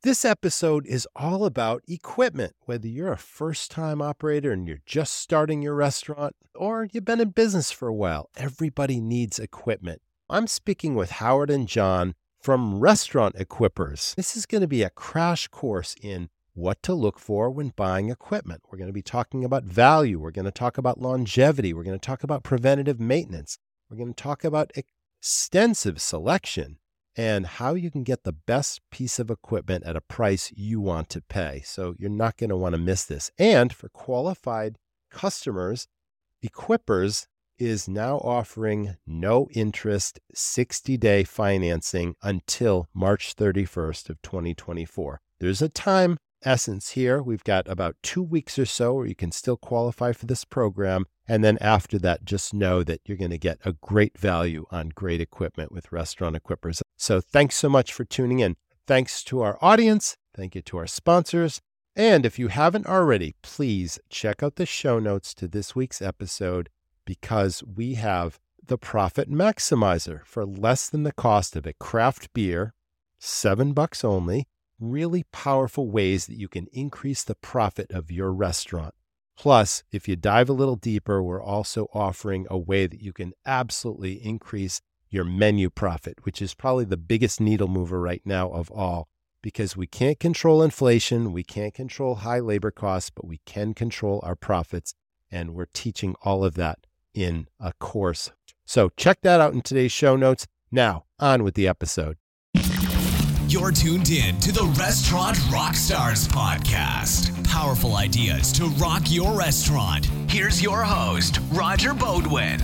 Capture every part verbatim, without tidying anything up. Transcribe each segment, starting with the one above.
This episode is all about equipment. Whether you're a first-time operator and you're just starting your restaurant, or you've been in business for a while, everybody needs equipment. I'm speaking with Howard and John from Restaurant Equippers. This is going to be a crash course in what to look for when buying equipment. We're going to be talking about value. We're going to talk about longevity. We're going to talk about preventative maintenance. We're going to talk about extensive selection and how you can get the best piece of equipment at a price you want to pay. So you're not going to want to miss this. And for qualified customers, Equippers is now offering no interest sixty-day financing until March thirty-first of twenty twenty-four. There's a time essence here. We've got about two weeks or so where you can still qualify for this program. And then after that, just know that you're going to get a great value on great equipment with Restaurant Equippers. So thanks so much for tuning in. Thanks to our audience. Thank you to our sponsors. And if you haven't already, please check out the show notes to this week's episode because we have the Profit Maximizer for less than the cost of a craft beer, seven bucks only. Really powerful ways that you can increase the profit of your restaurant. Plus, if you dive a little deeper, we're also offering a way that you can absolutely increase your menu profit, which is probably the biggest needle mover right now of all, because we can't control inflation, we can't control high labor costs, but we can control our profits, and we're teaching all of that in a course. So check that out in today's show notes. Now, on with the episode. You're tuned in to the Restaurant Rockstars podcast. Powerful ideas to rock your restaurant. Here's your host, Roger Beaudoin.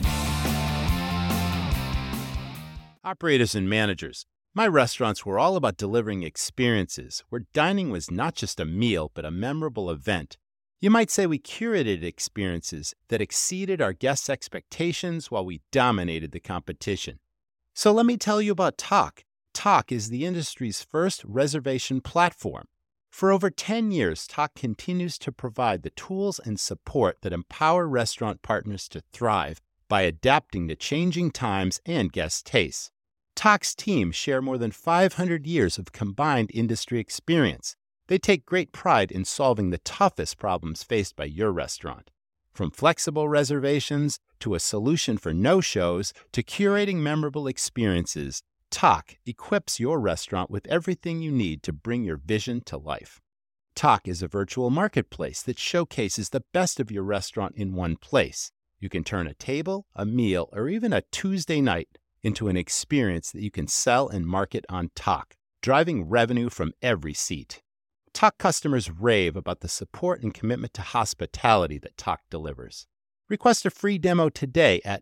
Operators and managers, my restaurants were all about delivering experiences where dining was not just a meal, but a memorable event. You might say we curated experiences that exceeded our guests' expectations while we dominated the competition. So let me tell you about Tock. Tock is the industry's first reservation platform. For over ten years, Tock continues to provide the tools and support that empower restaurant partners to thrive by adapting to changing times and guest tastes. Tock's team share more than five hundred years of combined industry experience. They take great pride in solving the toughest problems faced by your restaurant. From flexible reservations to a solution for no-shows to curating memorable experiences, Tock equips your restaurant with everything you need to bring your vision to life. Tock is a virtual marketplace that showcases the best of your restaurant in one place. You can turn a table, a meal, or even a Tuesday night into an experience that you can sell and market on Tock, driving revenue from every seat. Tock customers rave about the support and commitment to hospitality that Tock delivers. Request a free demo today at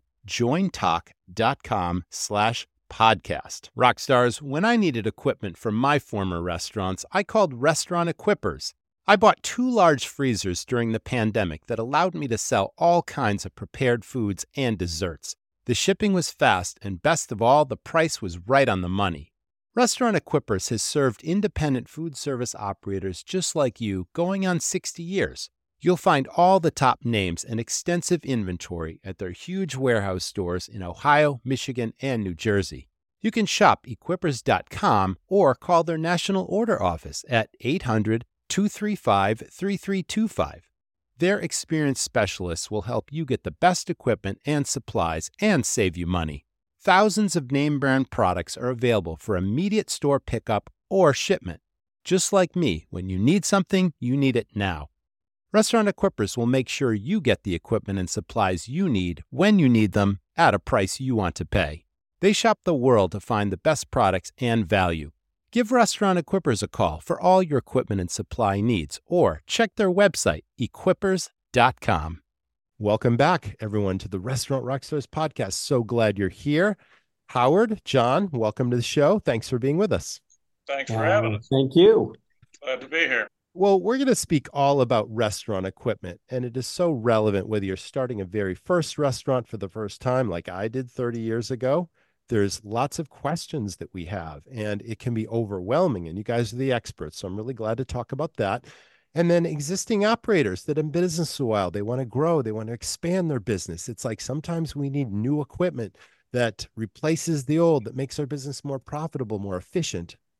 jointock.com slash podcast. Rockstars, when I needed equipment for my former restaurants, I called Restaurant Equippers. I bought two large freezers during the pandemic that allowed me to sell all kinds of prepared foods and desserts. The shipping was fast, and best of all, the price was right on the money. Restaurant Equippers has served independent food service operators just like you going on sixty years. You'll find all the top names and extensive inventory at their huge warehouse stores in Ohio, Michigan, and New Jersey. You can shop equippers dot com or call their national order office at eight hundred, two three five, three three two five. Their experienced specialists will help you get the best equipment and supplies and save you money. Thousands of name brand products are available for immediate store pickup or shipment. Just like me, when you need something, you need it now. Restaurant Equippers will make sure you get the equipment and supplies you need when you need them at a price you want to pay. They shop the world to find the best products and value. Give Restaurant Equippers a call for all your equipment and supply needs or check their website, equippers dot com. Welcome back, everyone, to the Restaurant Rockstars podcast. So glad you're here. Howard, John, welcome to the show. Thanks for being with us. Thanks for uh, having us. Thank you. Glad to be here. Well, we're going to speak all about restaurant equipment, and it is so relevant whether you're starting a very first restaurant for the first time, like I did thirty years ago. There's lots of questions that we have, and it can be overwhelming, and you guys are the experts, so I'm really glad to talk about that. And then existing operators that have been in business a while, they want to grow, they want to expand their business. It's like sometimes we need new equipment that replaces the old, that makes our business more profitable, more efficient.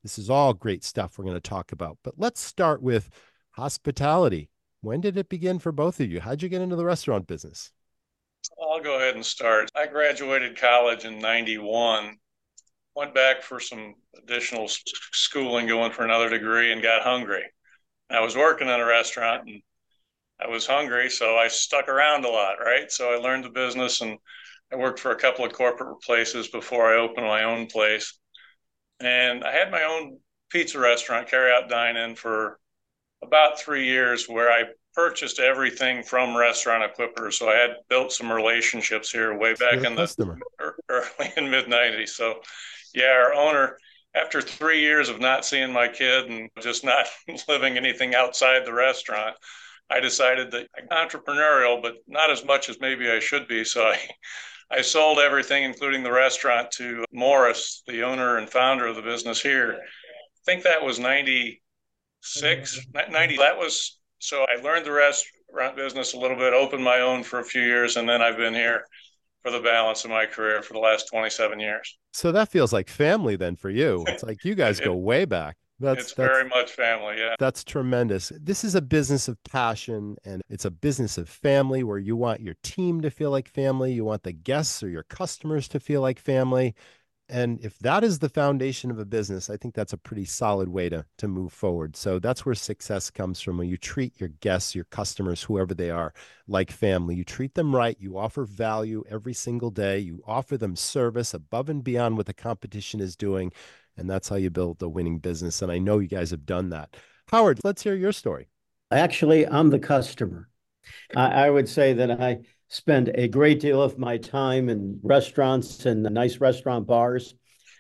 This is all great stuff we're going to talk about. But let's start with hospitality. When did it begin for both of you? How'd you get into the restaurant business? I'll go ahead and start. I graduated college in ninety-one, went back for some additional schooling, going for another degree, and got hungry. I was working in a restaurant and I was hungry, so I stuck around a lot, right? So I learned the business, and I worked for a couple of corporate places before I opened my own place. And I had my own pizza restaurant, carry out dine in, for about three years where I purchased everything from Restaurant Equippers. So I had built some relationships here way back in customer. the early and mid nineties. So yeah, our owner, after three years of not seeing my kid and just not living anything outside the restaurant, I decided that I'm entrepreneurial, but not as much as maybe I should be. So I, I sold everything, including the restaurant, to Morris, the owner and founder of the business here. I think that was ninety-six, ninety. That was, so I learned the restaurant business a little bit, opened my own for a few years, and then I've been here for the balance of my career for the last twenty-seven years. So that feels like family then for you. It's like you guys it, go way back. That's, it's that's, very much family, yeah. That's tremendous. This is a business of passion, and it's a business of family where you want your team to feel like family. You want the guests or your customers to feel like family. And if that is the foundation of a business, I think that's a pretty solid way to, to move forward. So that's where success comes from, when you treat your guests, your customers, whoever they are, like family. You treat them right. You offer value every single day. You offer them service above and beyond what the competition is doing. And that's how you build a winning business. And I know you guys have done that. Howard, let's hear your story. Actually, I'm the customer. I, I would say that I spend a great deal of my time in restaurants and nice restaurant bars.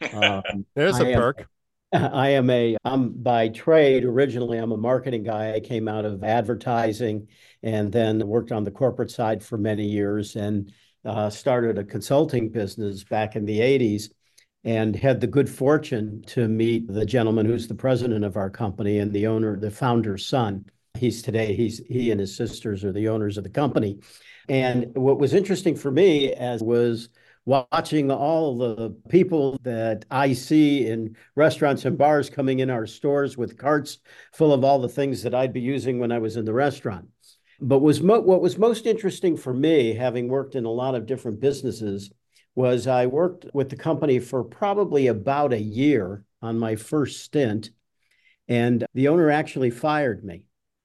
Um, There's a I am, perk. I am a, I'm by trade, originally, I'm a marketing guy. I came out of advertising and then worked on the corporate side for many years, and uh, started a consulting business back in the eighties, and had the good fortune to meet the gentleman who's the president of our company and the owner, the founder's son. He's today, he's he and his sisters are the owners of the company. And what was interesting for me as was watching all the people that I see in restaurants and bars coming in our stores with carts full of all the things that I'd be using when I was in the restaurant. But was mo- what was most interesting for me, having worked in a lot of different businesses, was I worked with the company for probably about a year on my first stint, and the owner actually fired me.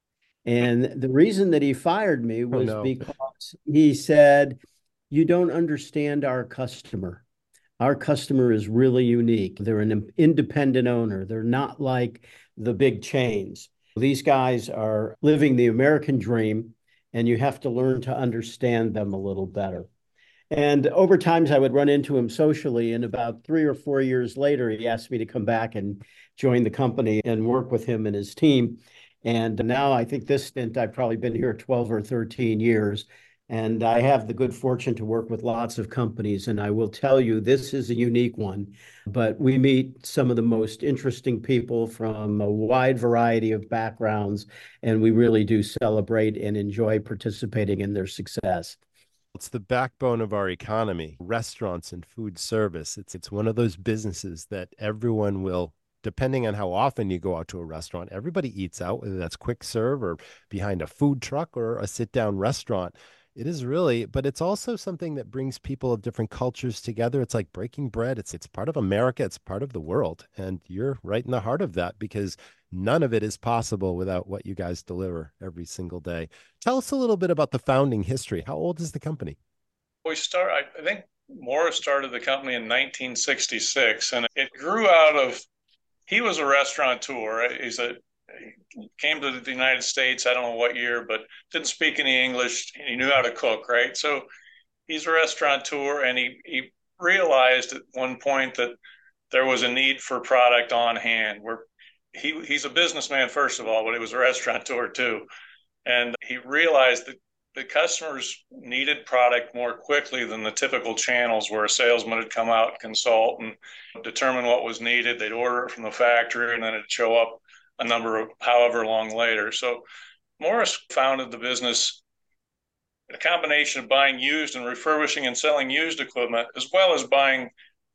And the reason that he fired me was oh, no. because he said, "You don't understand our customer. Our customer is really unique. They're an independent owner. They're not like the big chains. These guys are living the American dream, and you have to learn to understand them a little better." And over times, I would run into him socially. And about three or four years later, he asked me to come back and join the company and work with him and his team. And now I think this stint, I've probably been here twelve or thirteen years. And I have the good fortune to work with lots of companies. And I will tell you, this is a unique one. But we meet some of the most interesting people from a wide variety of backgrounds. And we really do celebrate and enjoy participating in their success. It's the backbone of our economy, restaurants and food service. It's it's one of those businesses that everyone will, depending on how often you go out to a restaurant, everybody eats out, whether that's quick serve or behind a food truck or a sit-down restaurant. It is really, but it's also something that brings people of different cultures together. It's like breaking bread. It's it's part of America. It's part of the world. And you're right in the heart of that, because none of it is possible without what you guys deliver every single day. Tell us a little bit about the founding history. How old is the company? We start, I think Morris started the company in nineteen sixty-six, and it grew out of, he was a restaurateur. He's a, he came to the United States, I don't know what year, but didn't speak any English. He knew how to cook, right? So he's a restaurateur, and he, he realized at one point that there was a need for product on hand. Where he he's a businessman, first of all, but he was a restaurateur too. And he realized that the customers needed product more quickly than the typical channels where a salesman would come out, consult, and determine what was needed. They'd order it from the factory, and then it'd show up a number of however long later. So Morris founded the business, a combination of buying used and refurbishing and selling used equipment, as well as buying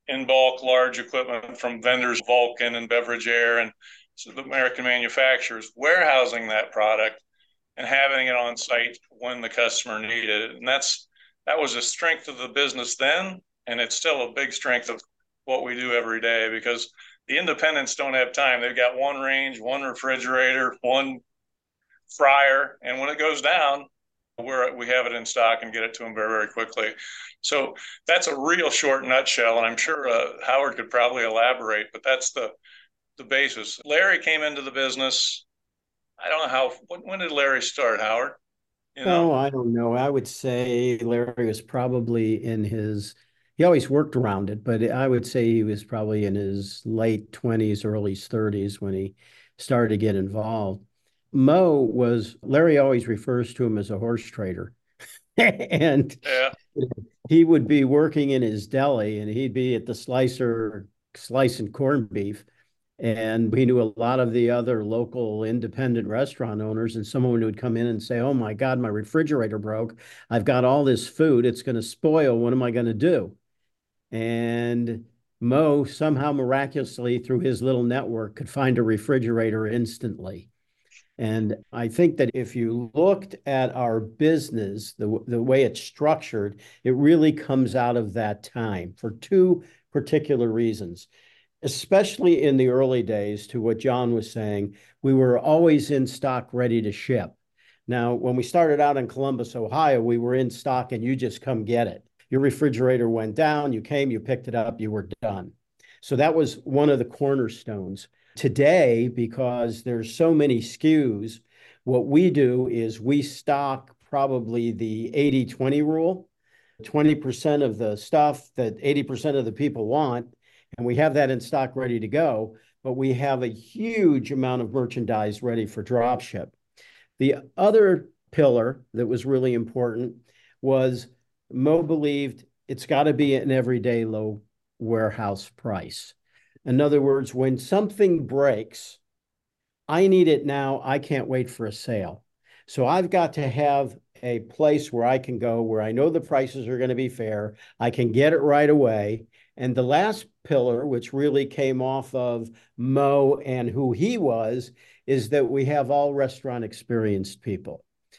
in bulk large equipment from vendors, Vulcan and Beverage Air and the American manufacturers, warehousing that product and having it on site when the customer needed it. And that's that was a strength of the business then, and it's still a big strength of what we do every day, because the independents don't have time. They've got one range, one refrigerator, one fryer, and when it goes down, we're, we have it in stock and get it to them very, very quickly. So that's a real short nutshell, and I'm sure uh, Howard could probably elaborate, but that's the the basis. Larry came into the business. I don't know how. When, when did Larry start, Howard? You know? Oh, I don't know. I would say Larry was probably in his, he always worked around it, but I would say he was probably in his late twenties, early thirties when he started to get involved. Mo was, Larry always refers to him as a horse trader. And Yeah. he would be working in his deli and he'd be at the slicer slicing corned beef. And we knew a lot of the other local independent restaurant owners, and someone would come in and say, "Oh my God, my refrigerator broke. I've got all this food. It's going to spoil. What am I going to do?" And Mo somehow miraculously, through his little network, could find a refrigerator instantly. And I think that if you looked at our business, the, the way it's structured, it really comes out of that time for two particular reasons. Especially in the early days, to what John was saying, we were always in stock, ready to ship. Now, when we started out in Columbus, Ohio, we were in stock and you just come get it. Your refrigerator went down, you came, you picked it up, you were done. So that was one of the cornerstones. Today, because there's so many S K Us, what we do is we stock probably the eighty twenty rule, twenty percent of the stuff that eighty percent of the people want, and we have that in stock ready to go, but we have a huge amount of merchandise ready for drop ship. The other pillar that was really important was Mo believed it's got to be an everyday low warehouse price. In other words, when something breaks, I need it now. I can't wait for a sale. So I've got to have a place where I can go where I know the prices are going to be fair. I can get it right away. And the last pillar, which really came off of Mo and who he was, is that we have all restaurant experienced people.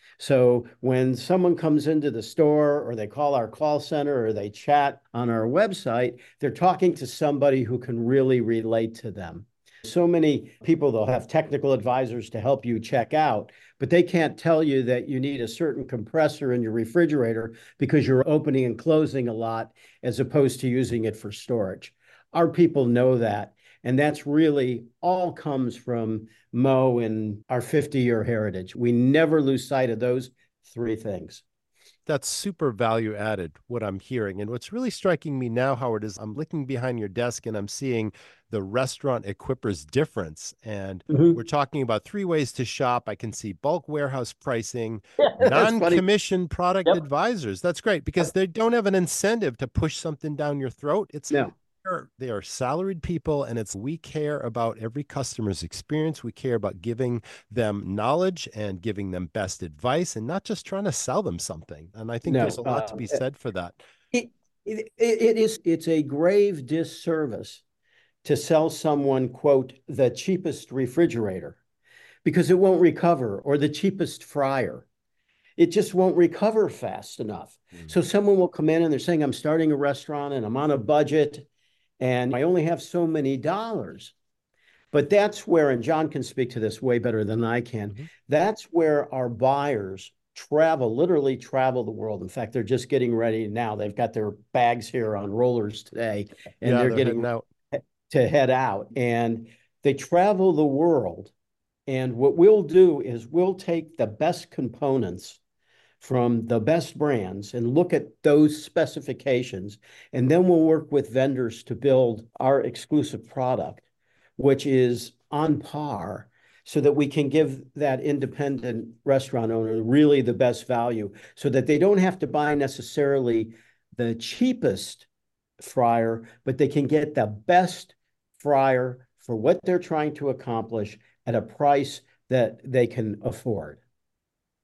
So when someone comes into the store or they call our call center or they chat on our website, they're talking to somebody who can really relate to them. So many people, they'll have technical advisors to help you check out, but they can't tell you that you need a certain compressor in your refrigerator because you're opening and closing a lot as opposed to using it for storage. Our people know that. And that's really all comes from Mo and our fifty-year heritage. We never lose sight of those three things. That's super value added, what I'm hearing. And what's really striking me now, Howard, is I'm looking behind your desk and I'm seeing the restaurant equipper's difference. And mm-hmm. we're talking about three ways to shop. I can see bulk warehouse pricing, non-commissioned product yep. advisors. That's great because they don't have an incentive to push something down your throat. It's no. They are salaried people, and it's we care about every customer's experience. We care about giving them knowledge and giving them best advice and not just trying to sell them something. And I think no, there's a lot uh, to be said for that. It, it, it is, it's a grave disservice to sell someone, quote, the cheapest refrigerator because it won't recover, or the cheapest fryer. It just won't recover fast enough. Mm. So someone will come in and they're saying, I'm starting a restaurant and I'm on a budget and I only have so many dollars. But that's where, and John can speak to this way better than I can, mm-hmm. that's where our buyers travel, literally travel the world. In fact, they're just getting ready now. They've got their bags here on rollers today, and yeah, they're, they're getting out. to head out. And they travel the world. And what we'll do is we'll take the best components from the best brands and look at those specifications. And then we'll work with vendors to build our exclusive product, which is on par, so that we can give that independent restaurant owner really the best value, so that they don't have to buy necessarily the cheapest fryer, but they can get the best fryer for what they're trying to accomplish at a price that they can afford.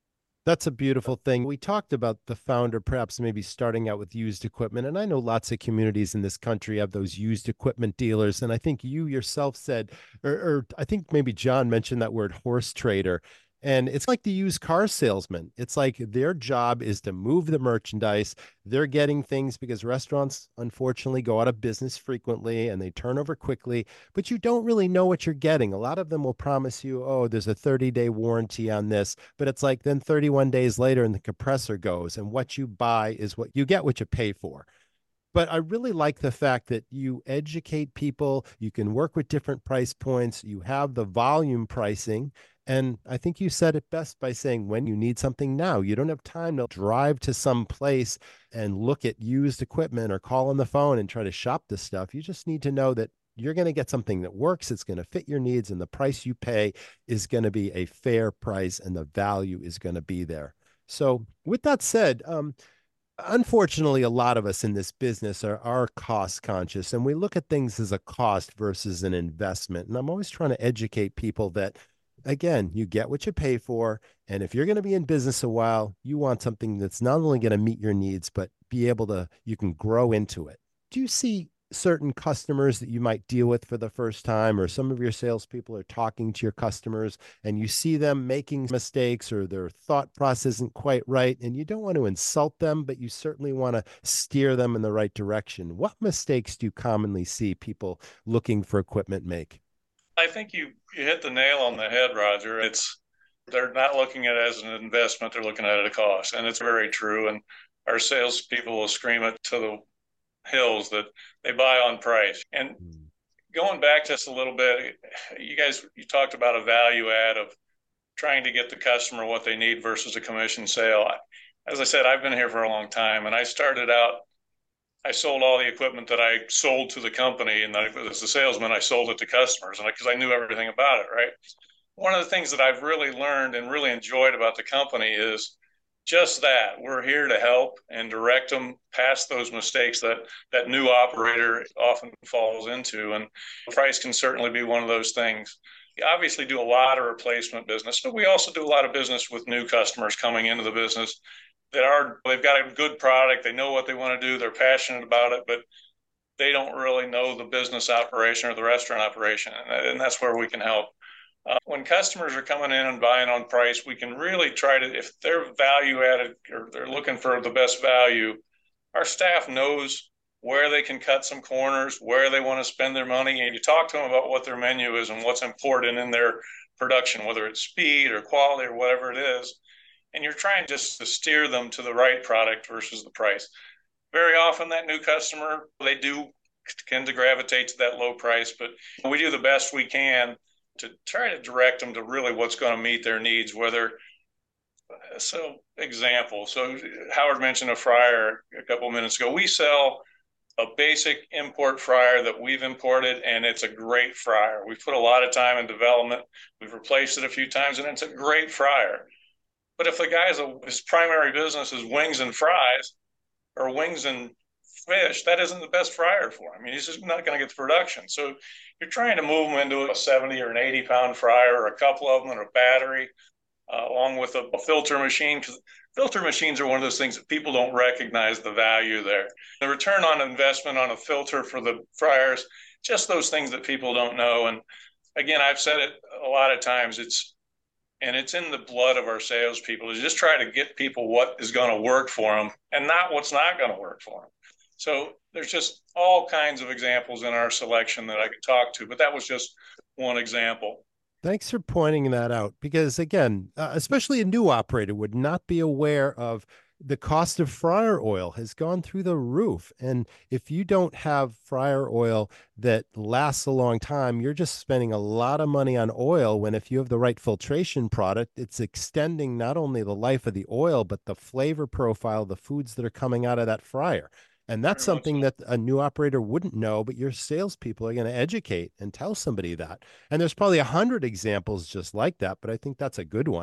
That's a beautiful thing. We talked about the founder perhaps maybe starting out with used equipment. And I know lots of communities in this country have those used equipment dealers. And I think you yourself said, or, or I think maybe John mentioned that word horse trader. And it's like the used car salesman. It's like their job is to move the merchandise. They're getting things because restaurants, unfortunately, go out of business frequently and they turn over quickly, but you don't really know what you're getting. A lot of them will promise you, oh, there's a thirty day warranty on this, but it's like then thirty-one days later and the compressor goes, and what you buy is what you get, what you pay for. But I really like the fact that you educate people. You can work with different price points. You have the volume pricing. And I think you said it best by saying when you need something now, you don't have time to drive to some place and look at used equipment or call on the phone and try to shop this stuff. You just need to know that you're going to get something that works. It's going to fit your needs, and the price you pay is going to be a fair price, and the value is going to be there. So with that said, um, unfortunately, a lot of us in this business are, are cost conscious, and we look at things as a cost versus an investment. And I'm always trying to educate people that, again, you get what you pay for. And if you're going to be in business a while, you want something that's not only going to meet your needs, but be able to, you can grow into it. Do you see certain customers that you might deal with for the first time, or some of your salespeople are talking to your customers and you see them making mistakes or their thought process isn't quite right, and you don't want to insult them, but you certainly want to steer them in the right direction? What mistakes do you commonly see people looking for equipment make? I think you, you hit the nail on the head, Roger. It's they're not looking at it as an investment; they're looking at it as a cost, and it's very true. And our salespeople will scream it to the hills that they buy on price. And going back just a little bit, you guys, you talked about a value add of trying to get the customer what they need versus a commission sale. As I said, I've been here for a long time, and I started out, I sold all the equipment that I sold to the company, and as a salesman, I sold it to customers, and because I, I knew everything about it, right? One of the things that I've really learned and really enjoyed about the company is just that. We're here to help and direct them past those mistakes that that new operator often falls into, and price can certainly be one of those things. We obviously do a lot of replacement business, but we also do a lot of business with new customers coming into the business that are, they've got a good product, they know what they want to do, they're passionate about it, but they don't really know the business operation or the restaurant operation, and, and that's where we can help. Uh, when customers are coming in and buying on price, we can really try to, if they're value added or they're looking for the best value, our staff knows where they can cut some corners, where they want to spend their money, and you talk to them about what their menu is and what's important in their production, whether it's speed or quality or whatever it is, and you're trying just to steer them to the right product versus the price. Very often that new customer, they do tend to gravitate to that low price, but we do the best we can to try to direct them to really what's going to meet their needs, whether, so example, so Howard mentioned a fryer a couple of minutes ago. We sell a basic import fryer that we've imported, and it's a great fryer. We've put a lot of time in development. We've replaced it a few times, and it's a great fryer. But if the guy's, a, his primary business is wings and fries or wings and fish, that isn't the best fryer for him. I mean, he's just not going to get the production. So you're trying to move him into a seventy or an eighty pound fryer, or a couple of them, and a battery, uh, along with a, a filter machine, because filter machines are one of those things that people don't recognize the value there. The return on investment on a filter for the fryers, just those things that people don't know. And again, I've said it a lot of times, it's, and it's in the blood of our salespeople, to just try to get people what is going to work for them and not what's not going to work for them. So there's just all kinds of examples in our selection that I could talk to, but that was just one example. Thanks for pointing that out, because again, uh, especially a new operator would not be aware of the cost of fryer oil has gone through the roof. And if you don't have fryer oil that lasts a long time, you're just spending a lot of money on oil, when if you have the right filtration product, it's extending not only the life of the oil, but the flavor profile of the foods that are coming out of that fryer. And that's something that a new operator wouldn't know, but your salespeople are going to educate and tell somebody that. And there's probably a hundred examples just like that, but I think that's a good one.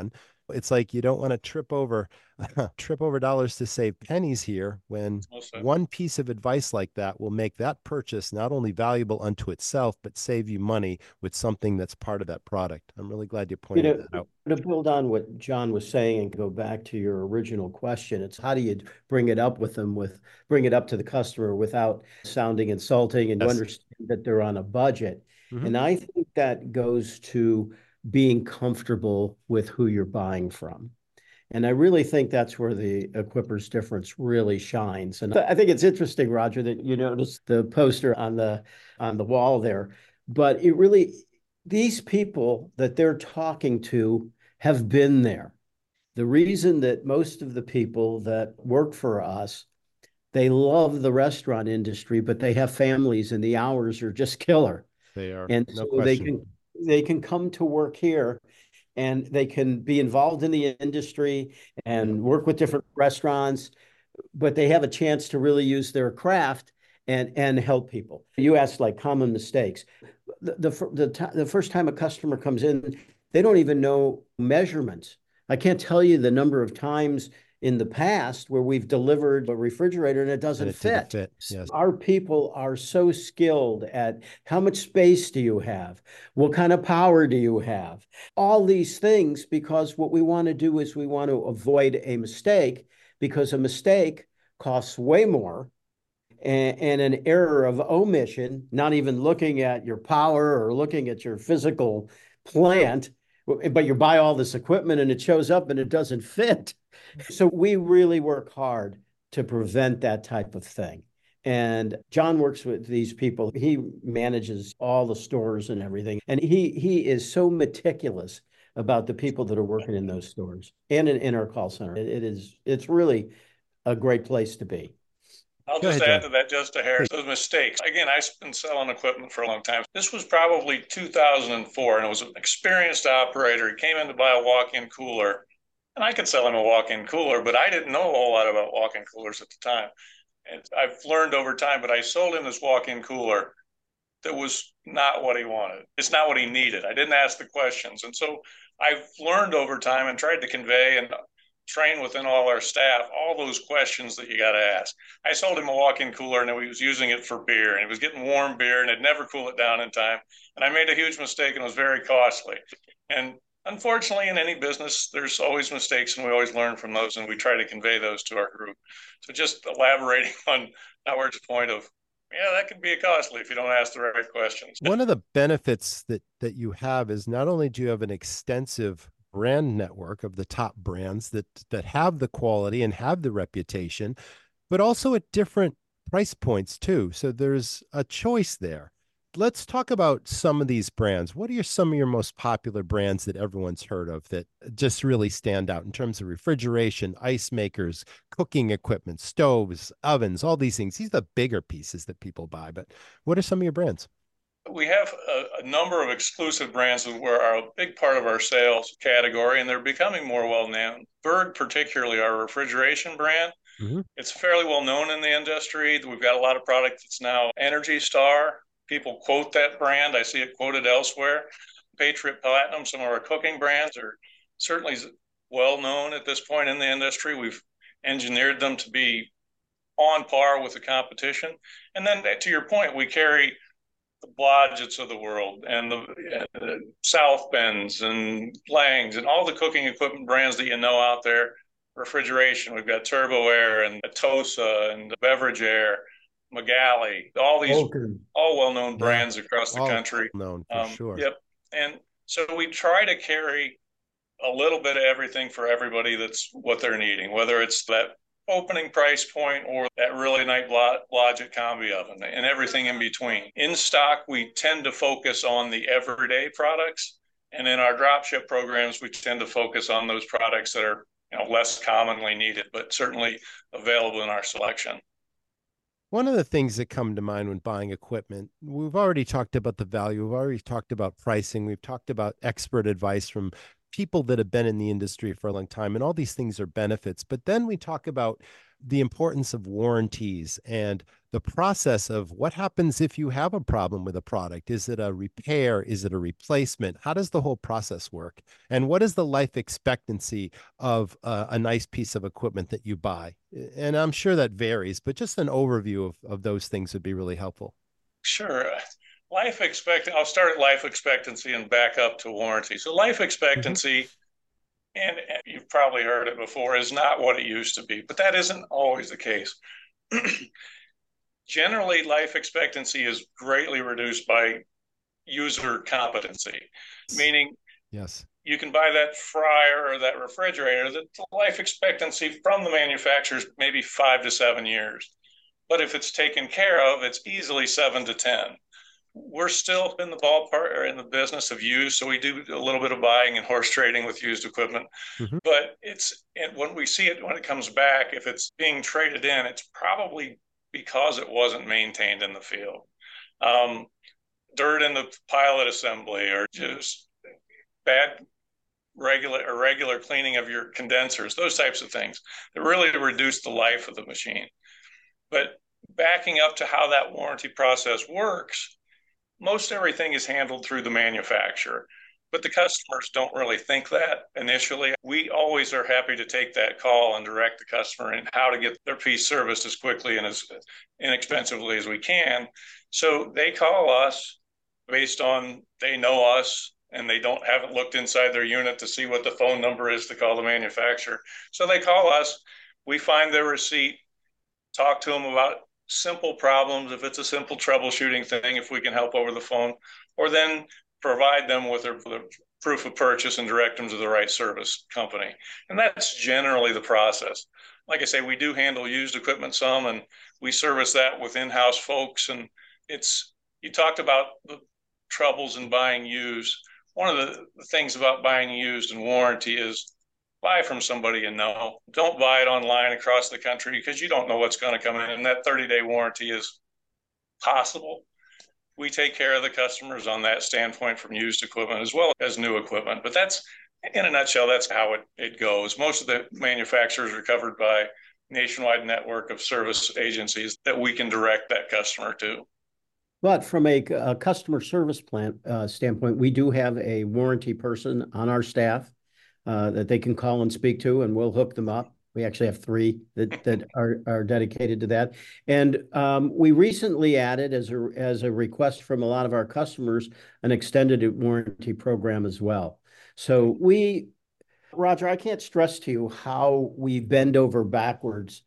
It's like you don't want to trip over trip over dollars to save pennies here when one piece of advice like that will make that purchase not only valuable unto itself, but save you money with something that's part of that product. I'm really glad you pointed you know, that out. To build on what John was saying and go back to your original question, it's how do you bring it up with them, with bring it up to the customer without sounding insulting, and Yes. you understand that they're on a budget. Mm-hmm. And I think that goes to being comfortable with who you're buying from. And I really think that's where the Equippers difference really shines. And I think it's interesting, Roger, that you noticed the poster on the on the wall there. But it really, these people that they're talking to have been there. The reason that most of the people that work for us, they love the restaurant industry, but they have families and the hours are just killer. They are, and no so question. they can they can come to work here and they can be involved in the industry and work with different restaurants, but they have a chance to really use their craft and and help people. You asked like common mistakes. The the the, the first time a customer comes in, they don't even know measurements. I can't tell you the number of times in the past where we've delivered a refrigerator and it doesn't And it fit. didn't fit. Yes. Our people are so skilled at how much space do you have? What kind of power do you have? All these things, because what we want to do is we want to avoid a mistake, because a mistake costs way more, and, and an error of omission, not even looking at your power or looking at your physical plant, but you buy all this equipment and it shows up and it doesn't fit. So we really work hard to prevent that type of thing. And John works with these people. He manages all the stores and everything. And he he is so meticulous about the people that are working in those stores and in, in our call center. It, it is, it's really a great place to be. I'll Go just ahead, add John. to that just a hair. Those mistakes. Again, I've been selling equipment for a long time. This was probably two thousand four, and it was an experienced operator. He came in to buy a walk-in cooler, and I could sell him a walk-in cooler, but I didn't know a whole lot about walk-in coolers at the time. And I've learned over time, but I sold him this walk-in cooler that was not what he wanted. It's not what he needed. I didn't ask the questions. And so I've learned over time and tried to convey and train within all our staff all those questions that you got to ask. I sold him a walk-in cooler and he was using it for beer, and he was getting warm beer and it'd never cool it down in time. And I made a huge mistake and it was very costly. And unfortunately, in any business, there's always mistakes, and we always learn from those, and we try to convey those to our group. So just elaborating on Howard's point of, yeah, that could be costly if you don't ask the right questions. One of the benefits that that you have is not only do you have an extensive brand network of the top brands that that have the quality and have the reputation, but also at different price points too. So there's a choice there. Let's talk about some of these brands. What are your, some of your most popular brands that everyone's heard of that just really stand out in terms of refrigeration, ice makers, cooking equipment, stoves, ovens, all these things? These are the bigger pieces that people buy, but what are some of your brands? We have a, a number of exclusive brands that are a big part of our sales category, and they're becoming more well-known. Berg, particularly our refrigeration brand, mm-hmm. It's fairly well-known in the industry. We've got a lot of product that's now Energy Star. People quote that brand. I see it quoted elsewhere. Patriot Platinum, some of our cooking brands are certainly well-known at this point in the industry. We've engineered them to be on par with the competition. And then to your point, we carry the Blodgetts of the world and the, uh, the South Bends and Langs and all the cooking equipment brands that you know out there. Refrigeration, we've got Turbo Air and Atosa and Beverage Air, Magali, all these, okay. all well-known brands yeah, across the country. Known for um, sure. Yep. And so we try to carry a little bit of everything for everybody that's what they're needing, whether it's that opening price point or that really nice Blodgett combi oven and everything in between. In stock, we tend to focus on the everyday products. And in our drop ship programs, we tend to focus on those products that are, you know, less commonly needed, but certainly available in our selection. One of the things that come to mind when buying equipment, we've already talked about the value, we've already talked about pricing, we've talked about expert advice from people that have been in the industry for a long time, and all these things are benefits. But then we talk about the importance of warranties and the process of what happens if you have a problem with a product. Is it a repair? Is it a replacement? How does the whole process work? And what is the life expectancy of a, a nice piece of equipment that you buy? And I'm sure that varies, but just an overview of, of those things would be really helpful. Sure. Life expect I'll start at life expectancy and back up to warranty. So life expectancy, mm-hmm. and you've probably heard it before, is not what it used to be, but that isn't always the case. Generally, life expectancy is greatly reduced by user competency, meaning yes, you can buy that fryer or that refrigerator, that the life expectancy from the manufacturer is maybe five to seven years. But if it's taken care of, it's easily seven to ten. We're still in the ballpark or in the business of used, so we do a little bit of buying and horse trading with used equipment. Mm-hmm. But it's and when we see it, when it comes back, if it's being traded in, it's probably because it wasn't maintained in the field. Um, dirt in the pilot assembly, or just bad regular irregular cleaning of your condensers, those types of things that really reduce the life of the machine. But backing up to how that warranty process works, most everything is handled through the manufacturer, but the customers don't really think that initially. We always are happy to take that call and direct the customer in how to get their piece serviced as quickly and as inexpensively as we can. So they call us based on they know us and they don't haven't looked inside their unit to see what the phone number is to call the manufacturer. So they call us, we find their receipt, talk to them about simple problems, if it's a simple troubleshooting thing, if we can help over the phone, or then provide them with their, their proof of purchase and direct them to the right service company. And that's generally the process. Like I say, we do handle used equipment some, and we service that with in-house folks. And it's, you talked about the troubles in buying used. One of the, the things about buying used and warranty is buy from somebody you know. Don't buy it online across the country because you don't know what's going to come in. And that thirty-day warranty is possible. We take care of the customers on that standpoint from used equipment as well as new equipment. But that's, in a nutshell, that's how it, it goes. Most of the manufacturers are covered by a nationwide network of service agencies that we can direct that customer to. But from a, a customer service plan uh, standpoint, we do have a warranty person on our staff uh, that they can call and speak to, and we'll hook them up. We actually have three that, that are, are dedicated to that. And um, we recently added, as a, as a request from a lot of our customers, an extended warranty program as well. So we, Roger, I can't stress to you how we bend over backwards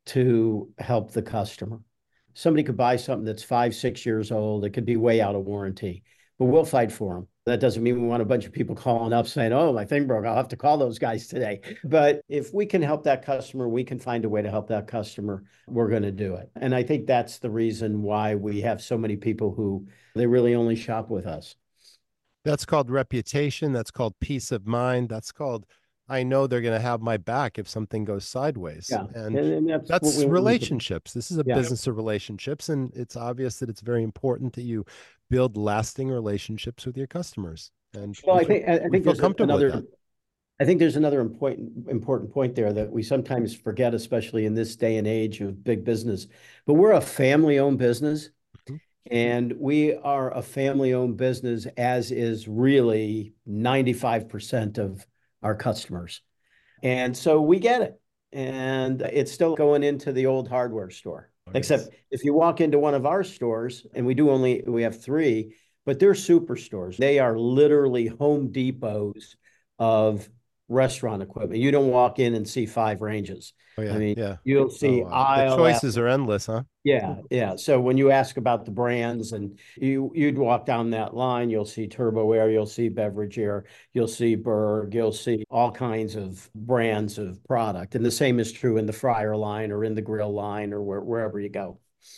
to help the customer. Somebody could buy something that's five, six years old. It could be way out of warranty, but we'll fight for them. That doesn't mean we want a bunch of people calling up saying, oh, my thing broke, I'll have to call those guys today. But if we can help that customer, we can find a way to help that customer, we're going to do it. And I think that's the reason why we have so many people who, they really only shop with us. That's called reputation. That's called peace of mind. That's called, I know they're going to have my back if something goes sideways. Yeah. And, and that's, that's we, relationships. This is a yeah. business of relationships. And it's obvious that it's very important that you build lasting relationships with your customers. And well, we I think, feel, I think there's another, I think there's another important, important point there that we sometimes forget, especially in this day and age of big business, but we're a family-owned business. Mm-hmm. And we are a family-owned business, as is really ninety-five percent of our customers. And so we get it. And it's still going into the old hardware store. Oh, except yes. If you walk into one of our stores, and we do only, we have three, but they're superstores. They are literally Home Depots of restaurant equipment. You don't walk in and see five ranges. Oh, yeah, I mean, yeah. you'll see oh, wow. aisle. The choices after. Are endless, huh? Yeah, yeah. So when you ask about the brands, and you, you'd walk down that line, you'll see Turbo Air, you'll see Beverage Air, you'll see Berg, you'll see all kinds of brands of product. And the same is true in the fryer line or in the grill line or where, wherever you go.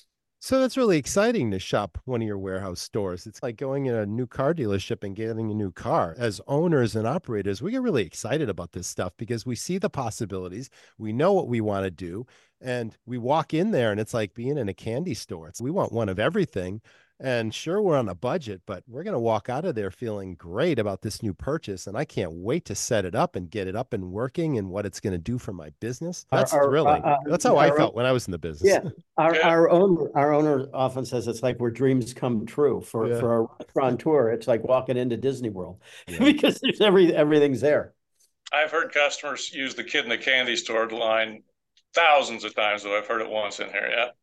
So that's really exciting to shop one of your warehouse stores. It's like going in a new car dealership and getting a new car. As owners and operators, we get really excited about this stuff because we see the possibilities. We know what we want to do. And we walk in there and it's like being in a candy store. It's, we want one of everything. And sure, we're on a budget, but we're going to walk out of there feeling great about this new purchase. And I can't wait to set it up and get it up and working and what it's going to do for my business. That's our, thrilling. Our, That's how I our, felt when I was in the business. Yeah. Our, yeah. our owner, our owner often says it's like where dreams come true for, Yeah. for a restaurateur. It's like walking into Disney World Yeah. because there's every, everything's there. I've heard customers use the kid in the candy store line thousands of times, though I've heard it once in here. Yeah.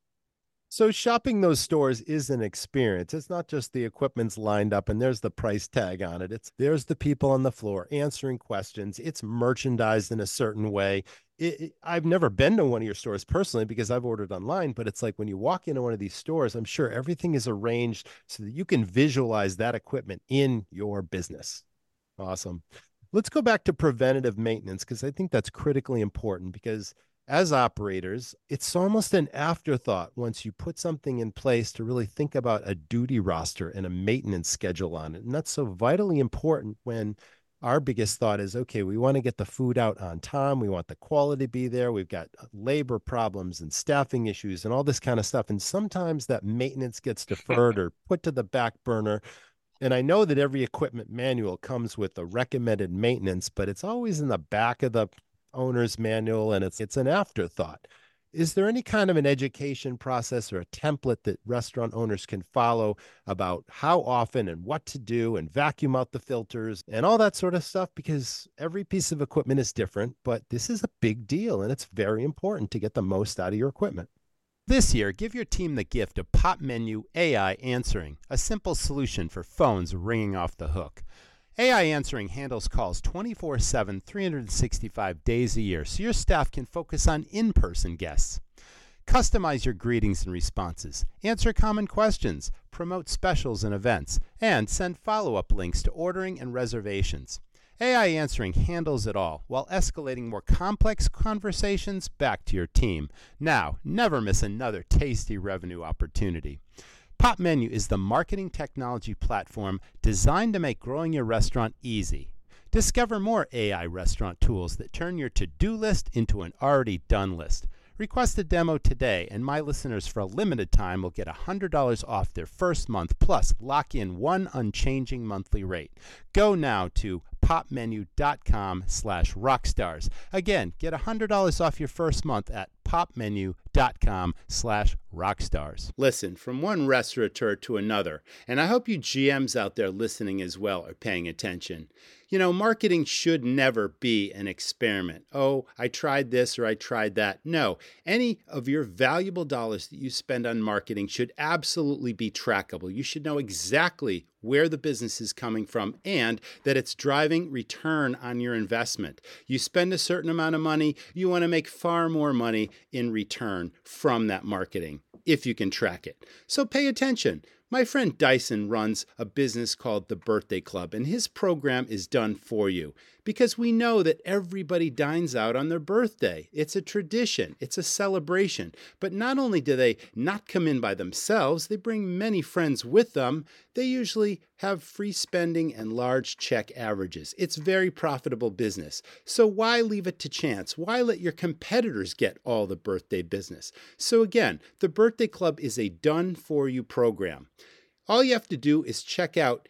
So shopping those stores is an experience. It's not just the equipment's lined up and there's the price tag on it. It's there's the people on the floor answering questions. It's merchandised in a certain way. It, it, I've never been to one of your stores personally because I've ordered online, but it's like when you walk into one of these stores, I'm sure everything is arranged so that you can visualize that equipment in your business. Awesome. Let's go back to preventative maintenance because I think that's critically important because as operators, it's almost an afterthought once you put something in place to really think about a duty roster and a maintenance schedule on it. And that's so vitally important when our biggest thought is, okay, we want to get the food out on time. We want the quality to be there. We've got labor problems and staffing issues and all this kind of stuff. And sometimes that maintenance gets deferred or put to the back burner. And I know that every equipment manual comes with a recommended maintenance, but it's always in the back of the owner's manual and it's it's an afterthought. Is there any kind of an education process or a template that restaurant owners can follow about how often and what to do and vacuum out the filters and all that sort of stuff? Because every piece of equipment is different, but this is a big deal and it's very important to get the most out of your equipment. This year, give your team the gift of PopMenu A I Answering, a simple solution for phones ringing off the hook. A I Answering handles calls twenty-four seven, three hundred sixty-five days a year so your staff can focus on in-person guests. Customize your greetings and responses, answer common questions, promote specials and events, and send follow-up links to ordering and reservations. A I Answering handles it all while escalating more complex conversations back to your team. Now, never miss another tasty revenue opportunity. PopMenu is the marketing technology platform designed to make growing your restaurant easy. Discover more A I restaurant tools that turn your to-do list into an already done list. Request a demo today, and my listeners for a limited time will get one hundred dollars off their first month, plus lock in one unchanging monthly rate. Go now to popmenu.com slash rockstars. Again, get one hundred dollars off your first month at popmenu.com slash rockstars. Listen, from one restaurateur to another, and I hope you G Ms out there listening as well are paying attention. You know, marketing should never be an experiment. Oh, I tried this or I tried that. No, any of your valuable dollars that you spend on marketing should absolutely be trackable. You should know exactly where the business is coming from and that it's driving return on your investment. You spend a certain amount of money, you want to make far more money in return from that marketing, if you can track it. So pay attention. My friend Dyson runs a business called The Birthday Club, and his program is done for you because we know that everybody dines out on their birthday. It's a tradition. It's a celebration. But not only do they not come in by themselves, they bring many friends with them. They usually have free spending and large check averages. It's very profitable business. So why leave it to chance? Why let your competitors get all the birthday business? So again, the Birthday Club is a done-for-you program. All you have to do is check out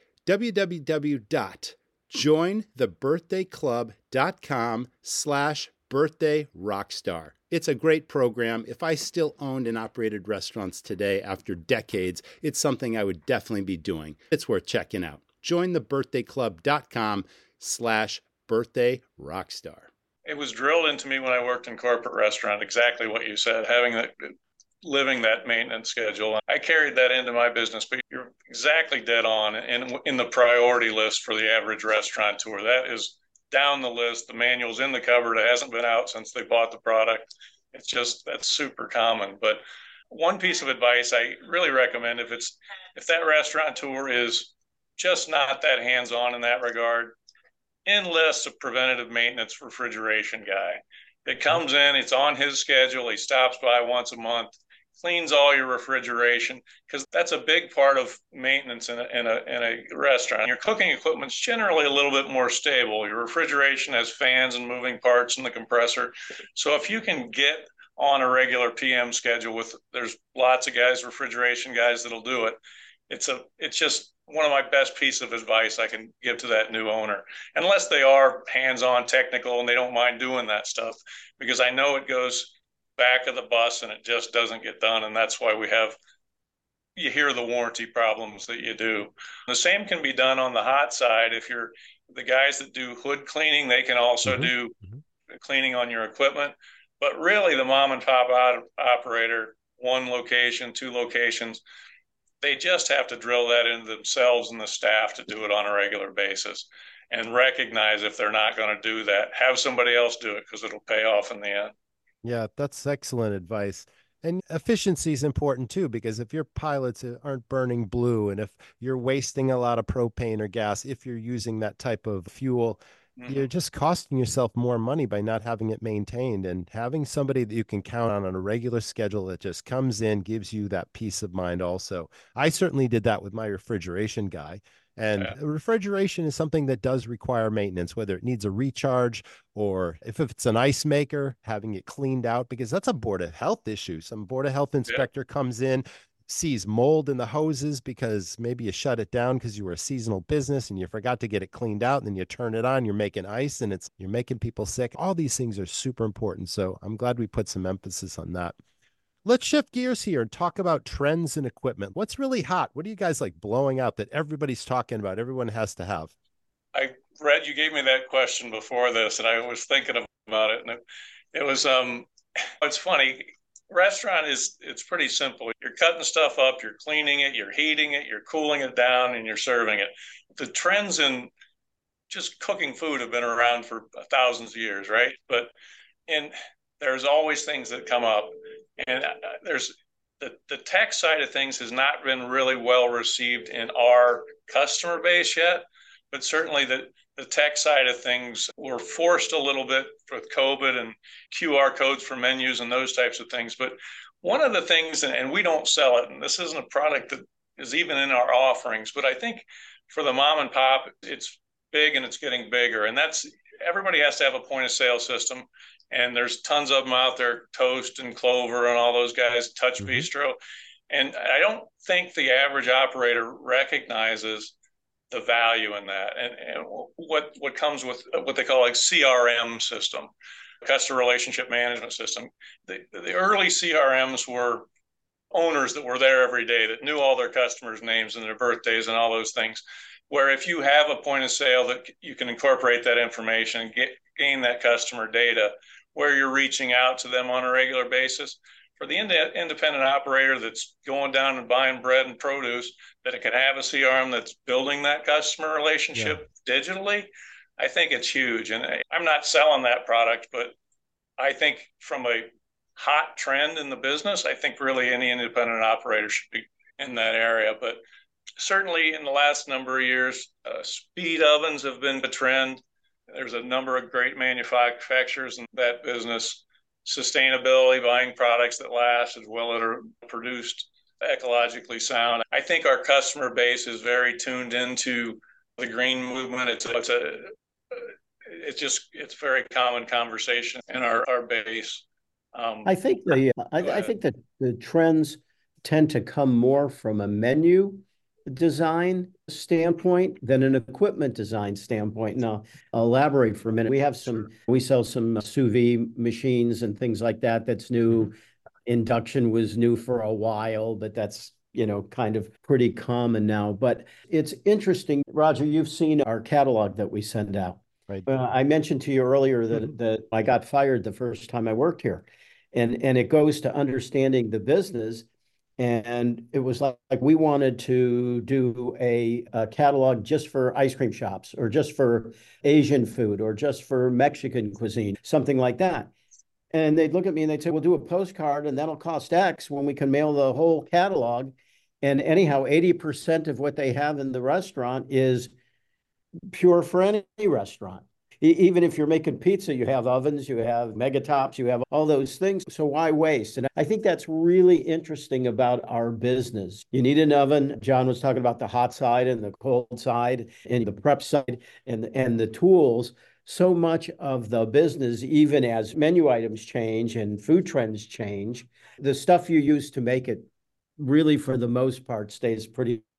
www.jointhebirthdayclub.com slash birthday rockstar. It's a great program. If I still owned and operated restaurants today after decades, it's something I would definitely be doing. It's worth checking out. jointhebirthdayclub.com slash birthday rockstar. It was drilled into me when I worked in corporate restaurant, exactly what you said, having that, living that maintenance schedule. I carried that into my business, but you're exactly dead on in, in the priority list for the average restaurateur. That is down the list. The manual's in the cupboard. It hasn't been out since they bought the product. It's just, that's super common. But one piece of advice I really recommend, if it's, if that restaurateur is just not that hands-on in that regard, enlist a preventative maintenance refrigeration guy. It comes in, it's on his schedule. He stops by once a month, cleans all your refrigeration, because that's a big part of maintenance in a, in a in a restaurant. Your cooking equipment's generally a little bit more stable. Your refrigeration has fans and moving parts in the compressor. So if you can get on a regular P M schedule with, there's lots of guys, refrigeration guys that'll do it. it's a it's just one of my best pieces of advice I can give to that new owner, unless they are hands-on technical and they don't mind doing that stuff, because I know it goes back of the bus and it just doesn't get done. And that's why we have, you hear the warranty problems that you do. The same can be done on the hot side. If you're the guys that do hood cleaning, they can also mm-hmm. do mm-hmm. cleaning on your equipment. But really the mom and pop operator, one location, two locations, they just have to drill that into themselves and the staff to do it on a regular basis, and recognize if they're not going to do that, have somebody else do it, because it'll pay off in the end. Yeah, that's excellent advice. And efficiency is important too, because if your pilots aren't burning blue and if you're wasting a lot of propane or gas, if you're using that type of fuel, mm-hmm. you're just costing yourself more money by not having it maintained. And having somebody that you can count on on a regular schedule that just comes in gives you that peace of mind also. I certainly did that with my refrigeration guy. And yeah. refrigeration is something that does require maintenance, whether it needs a recharge or if it's an ice maker, having it cleaned out, because that's a Board of Health issue. Some Board of Health inspector yeah. comes in, sees mold in the hoses because maybe you shut it down because you were a seasonal business and you forgot to get it cleaned out, and then you turn it on, you're making ice and it's you're making people sick. All these things are super important. So I'm glad we put some emphasis on that. Let's shift gears here and talk about trends in equipment. What's really hot? What are you guys like blowing out that everybody's talking about, everyone has to have? I read you gave me that question before this, and I was thinking about it. And it, it was, um, it's funny. Restaurant is, it's pretty simple. You're cutting stuff up, you're cleaning it, you're heating it, you're cooling it down, and you're serving it. The trends in just cooking food have been around for thousands of years, right? But in there's always things that come up. And there's the, the tech side of things has not been really well received in our customer base yet, but certainly the, the tech side of things were forced a little bit with COVID and Q R codes for menus and those types of things. But one of the things, and we don't sell it, and this isn't a product that is even in our offerings, but I think for the mom and pop, it's big and it's getting bigger. And that's, everybody has to have a point of sale system. And there's tons of them out there, Toast and Clover and all those guys, Touch mm-hmm. Bistro. And I don't think the average operator recognizes the value in that. And, and what, what comes with what they call like C R M system, customer relationship management system. The, the early C R Ms were owners that were there every day that knew all their customers' names and their birthdays and all those things. Where if you have a point of sale that you can incorporate that information and get, gain that customer data, where you're reaching out to them on a regular basis. For the ind- independent operator that's going down and buying bread and produce, that it can have a C R M that's building that customer relationship yeah. digitally, I think it's huge. And I, I'm not selling that product, but I think from a hot trend in the business, I think really any independent operator should be in that area. But certainly in the last number of years, uh, speed ovens have been the trend. There's a number of great manufacturers in that business. Sustainability, buying products that last as well as are produced ecologically sound. I think our customer base is very tuned into the green movement. It's a, it's a it's just it's very common conversation in our, our base. Um, I think the I, I think that the trends tend to come more from a menu design standpoint than an equipment design standpoint. Now, I'll elaborate for a minute. We have some, we sell some sous vide machines and things like that. That's new. Induction was new for a while, but that's, you know, kind of pretty common now. But it's interesting, Roger, you've seen our catalog that we send out. Right. Uh, I mentioned to you earlier that, mm-hmm. that I got fired the first time I worked here. And, and it goes to understanding the business. And it was like, like we wanted to do a, a catalog just for ice cream shops or just for Asian food or just for Mexican cuisine, something like that. And they'd look at me and they'd say, we'll do a postcard and that'll cost X when we can mail the whole catalog. And anyhow, eighty percent of what they have in the restaurant is pure for any restaurant. Even if you're making pizza, you have ovens, you have megatops, you have all those things. So why waste? And I think that's really interesting about our business. You need an oven. John was talking about the hot side and the cold side and the prep side and, and the tools. So much of the business, even as menu items change and food trends change, the stuff you use to make it really, for the most part, stays pretty